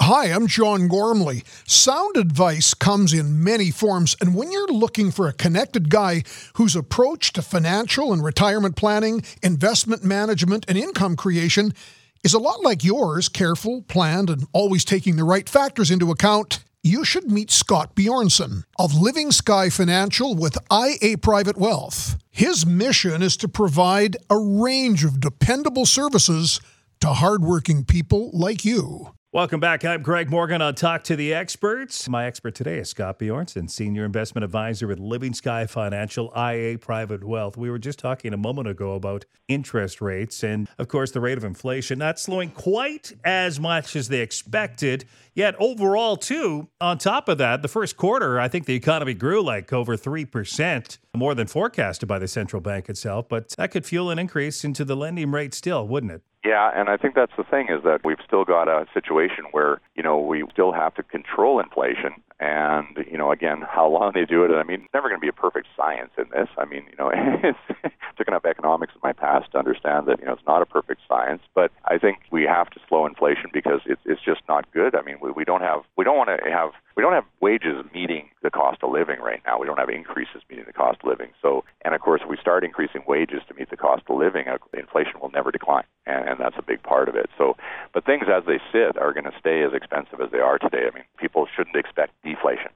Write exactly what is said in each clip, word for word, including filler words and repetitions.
Hi, I'm John Gormley. Sound advice comes in many forms, and when you're looking for a connected guy whose approach to financial and retirement planning, investment management, and income creation is a lot like yours, careful, planned, and always taking the right factors into account, you should meet Scott Bjornson of Living Sky Financial with I A Private Wealth. His mission is to provide a range of dependable services to hardworking people like you. Welcome back. I'm Greg Morgan on Talk to the Experts. My expert today is Scott Bjornson, Senior Investment Advisor with Living Sky Financial, I A Private Wealth. We were just talking a moment ago about interest rates and, of course, the rate of inflation not slowing quite as much as they expected. Yet overall, too, on top of that, the first quarter, I think the economy grew like over three percent, more than forecasted by the central bank itself. But that could fuel an increase into the lending rate still, wouldn't it? Yeah, and I think that's the thing is that we've still got a situation where, you know, we still have to control inflation. And, you know, again, how long they do it, I mean, it's never going to be a perfect science in this. I mean, you know, it's took enough economics in my past to understand that, you know, it's not a perfect science. But I think we have to slow inflation because it's it's just not good. I mean, we, we don't have, we don't want to have, we don't have wages meeting the cost of living right now. We don't have increases meeting the cost of living. So, and of course, if we start increasing wages to meet the cost of living, inflation will never decline. And, and that's a big part of it. So, but things as they sit are going to stay as expensive as they are today. I mean, people shouldn't expect deflation.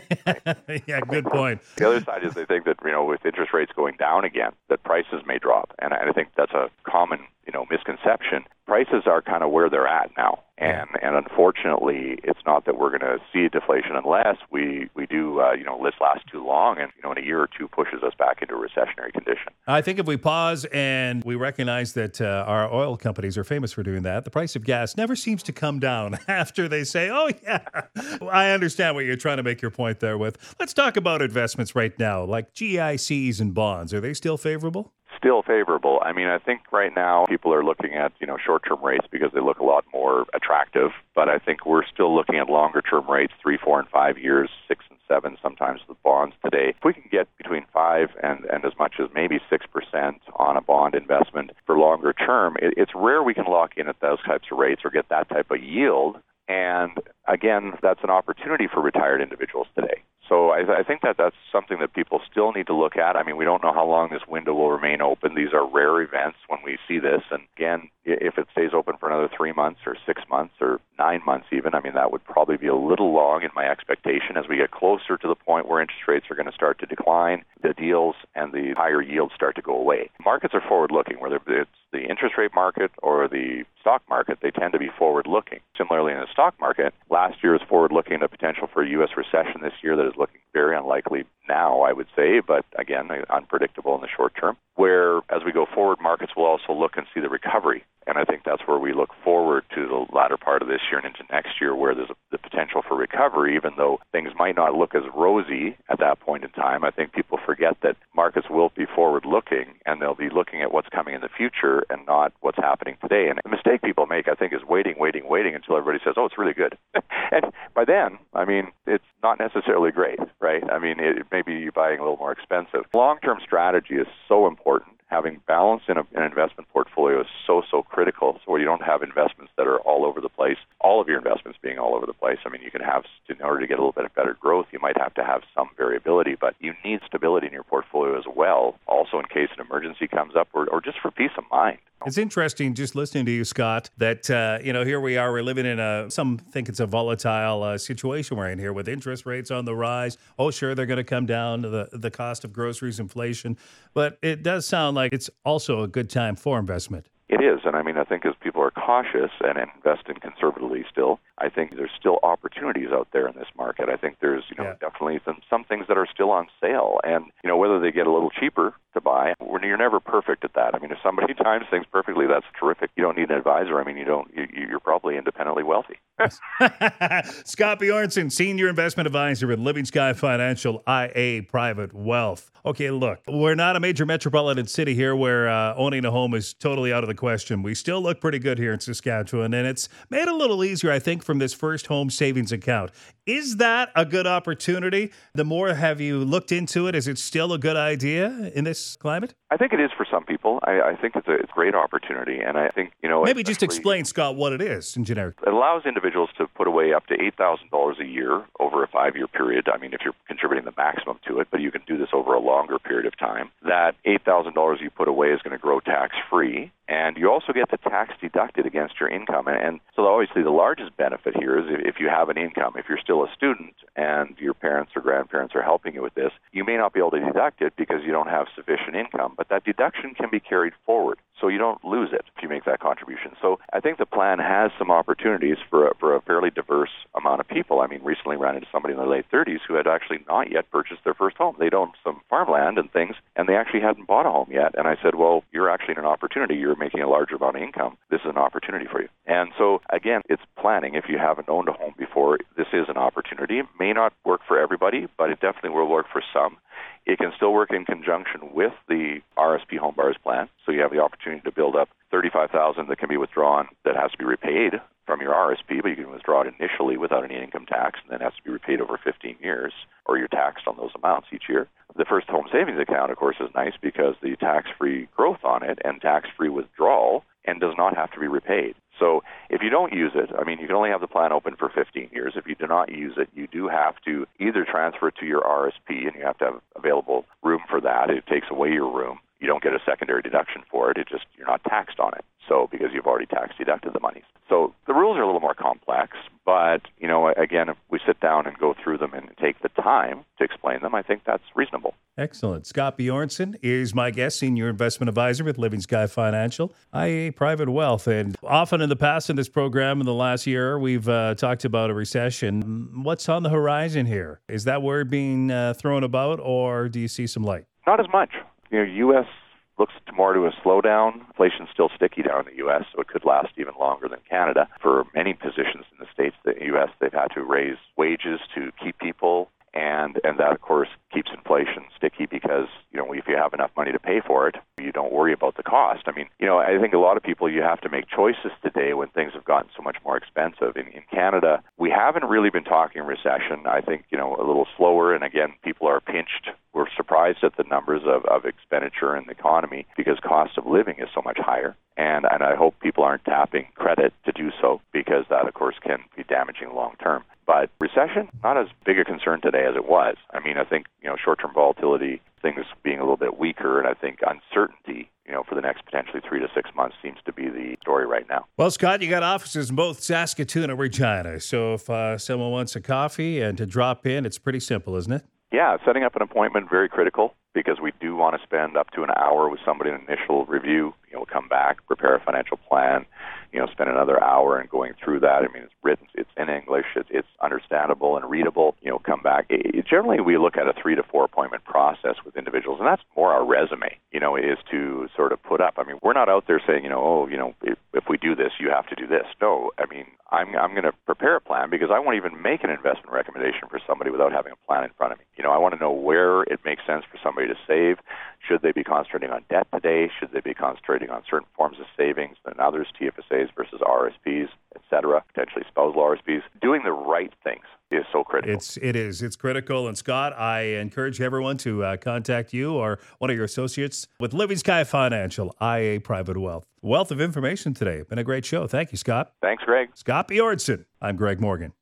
Right? Yeah, good point. The other side is they think that, you know, with interest rates going down again, that prices may drop. And I think that's a common, you know, misconception. Prices are kind of where they're at now. And and unfortunately, it's not that we're going to see deflation unless we, we do, uh, you know, this last too long and, you know, in a year or two pushes us back into a recessionary condition. I think if we pause and we recognize that uh, our oil companies are famous for doing that, the price of gas never seems to come down after they say, oh, yeah, I understand what you're trying to make your point there with. Let's talk about investments right now, like G I Cs and bonds. Are they still favorable? Still favorable. I mean, I think right now people are looking at, you know, short-term rates because they look a lot more attractive. But I think we're still looking at longer-term rates, three, four, and five years, six and seven, sometimes the bonds today. If we can get between five and, and as much as maybe six percent on a bond investment for longer term, it, it's rare we can lock in at those types of rates or get that type of yield. And again, that's an opportunity for retired individuals today. So I, I think that that's something that people still need to look at. I mean, we don't know how long this window will remain open. These are rare events when we see this. And again, if it stays open for another three months or six months or nine months even, I mean, that would probably be a little long in my expectation. As we get closer to the point where interest rates are going to start to decline, the deals and the higher yields start to go away. Markets are forward-looking, whether it's the interest rate market or the stock market, they tend to be forward-looking. Similarly, in the stock market, last year is forward-looking at the potential for a U S recession this year that is looking very unlikely now, I would say, but again, unpredictable in the short term. Where as we go forward, markets will also look and see the recovery. And I think that's where we look forward to the latter part of this year and into next year, where there's a, the potential for recovery, even though things might not look as rosy at that point in time. I think people forget that markets will be forward-looking, and they'll be looking at what's coming in the future and not what's happening today. And the mistake people make, I think, is waiting, waiting, waiting until everybody says, oh, it's really good. And by then, I mean, it's not necessarily great, right? I mean, it, it may be buying a little more expensive. Long-term strategy is so important. Having balance in a, an investment portfolio is so, so critical. So where you don't have investments that are all over the place, all of your investments being all over the place. I mean, you can have, in order to get a little bit of better growth, you might have to have some variability, but you need stability in your portfolio as well, also in case an emergency comes up or, or just for peace of mind. It's interesting just listening to you, Scott, that, uh, you know, here we are, we're living in a, some think it's a volatile uh, situation we're in here with interest rates on the rise. Oh, sure, they're going to come down to the, the cost of groceries, inflation. But it does sound like it's also a good time for investment. It is, and I mean, I think as people are cautious and invest in conservatively still, I think there's still opportunities out there in this market. I think there's, you know, yeah. definitely some, some things that are still on sale, and, you know, whether they get a little cheaper to buy, you're never perfect at that. I mean, if somebody times things perfectly, that's terrific. You don't need an advisor. I mean, you don't, you, you're probably independently wealthy. Scott Bjornson, Senior Investment Advisor with Living Sky Financial, I A Private Wealth. Okay, look, we're not a major metropolitan city here where uh, owning a home is totally out of the question. We still look pretty good here in Saskatchewan, and it's made it a little easier, I think, from this first home savings account. Is that a good opportunity? The more have you looked into it, is it still a good idea in this climate? I think it is for some people. I, I think it's a, it's a great opportunity, and I think, you know... Maybe just explain, Scott, what it is in generic. It allows individuals to put away up to eight thousand dollars a year over a five-year period. I mean, if you're contributing the maximum to it, but you can do this over a longer period of time. That eight thousand dollars you put away is going to grow tax-free, and you also get the tax deducted against your income. And, and so obviously the largest benefit here is if, if you have an income, if you're still a student and your parents or grandparents are helping you with this, you may not be able to deduct it because you don't have sufficient income, but that deduction can be carried forward, so you don't lose it if you make that contribution. So I think the plan has some opportunities for a, for a fairly diverse amount of people. I mean, recently ran into somebody in their late thirties who had actually not yet purchased their first home. They'd owned some farmland and things, and they actually hadn't bought a home yet. And I said, well, you're actually in an opportunity. You're making a larger amount of income. This is an opportunity for you. And so, again, it's planning. If you haven't owned a home before, this is an opportunity. It may not work for everybody, but it definitely will work for some. It can still work in conjunction with the R S P Home Buyers Plan. So you have the opportunity to build up thirty-five thousand dollars that can be withdrawn that has to be repaid from your R S P, but you can withdraw it initially without any income tax, and then it has to be repaid over fifteen years, or you're taxed on those amounts each year. The first home savings account, of course, is nice because the tax-free growth on it and tax-free withdrawal and does not have to be repaid. So if you don't use it, I mean, you can only have the plan open for fifteen years. If you do not use it, you do have to either transfer it to your R S P, and you have to have available room for that. It takes away your room. You don't get a secondary deduction for it. It just, you're not taxed on it. So because you've already tax deducted the monies. So the rules are a little more complex, but, you know, again, if we sit down and go through them and take the time to explain them, I think that's reasonable. Excellent. Scott Bjornson is my guest, Senior Investment Advisor with Living Sky Financial, I A Private Wealth. And often in the past in this program in the last year, we've uh, talked about a recession. What's on the horizon here? Is that word being uh, thrown about, or do you see some light? Not as much. You know, U S looks more to a slowdown. Inflation's still sticky down in the U S, so it could last even longer than Canada. For many positions in the States, the U S, they've had to raise wages to keep people, and, and that, of course, keeps inflation sticky because, you know, if you have enough money to pay for it, you don't worry about the cost. I mean, you know, I think a lot of people, you have to make choices today when things have gotten so much more expensive. In, in Canada, we haven't really been talking recession. I think, you know, a little slower, and again, people are pinched. We're surprised at the numbers of, of expenditure in the economy because cost of living is so much higher. And, and I hope people aren't tapping credit to do so because that, of course, can be damaging long term. But recession, not as big a concern today as it was. I mean, I think, you know, short-term volatility, things being a little bit weaker, and I think uncertainty, you know, for the next potentially three to six months seems to be the story right now. Well, Scott, you got offices in both Saskatoon and Regina. So if uh, someone wants a coffee and to drop in, it's pretty simple, isn't it? Yeah, setting up an appointment, very critical, because we do want to spend up to an hour with somebody in an initial review. You know, we'll come back, prepare a financial plan, you know, spend another hour and going through that. I mean, it's written, it's in English, it's, it's understandable and readable. You know, come back. It, generally, we look at a three to four appointment process with individuals, and that's more our resume, you know, is to sort of put up. I mean, we're not out there saying, you know, oh, you know, if, if we do this, you have to do this. No, I mean, I'm, I'm going to prepare a plan because I won't even make an investment recommendation for somebody without having a plan in front of me. You know, I want to know where it makes sense for somebody to save. Should they be concentrating on debt today? Should they be concentrating on certain forms of savings and others, T F S As versus R S Ps, et cetera, potentially spousal R S Ps? Doing the right things is so critical. It's, it is. It's critical. And Scott, I encourage everyone to uh, contact you or one of your associates with Living Sky Financial, I A Private Wealth. Wealth of information today. Been a great show. Thank you, Scott. Thanks, Greg. Scott Bjornson. I'm Greg Morgan.